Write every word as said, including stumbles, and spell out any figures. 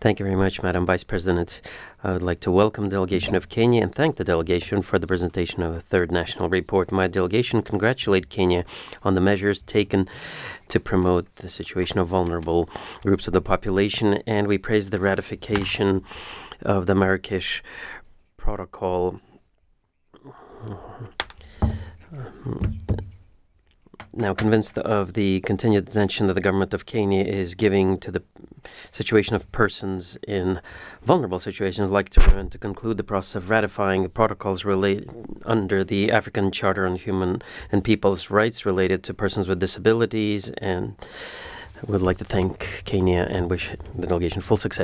Thank you very much, Madam Vice President. I would like to welcome the delegation of Kenya and thank the delegation for the presentation of a third national report. My delegation congratulates Kenya on the measures taken to promote the situation of vulnerable groups of the population, and we praise the ratification of the Marrakesh Protocol. Now convinced of the continued attention that the government of Kenya is giving to the situation of persons in vulnerable situations, I'd like to, to conclude the process of ratifying the protocols related under the African Charter on Human and People's Rights related to persons with disabilities, and I would like to thank Kenya and wish the delegation full success.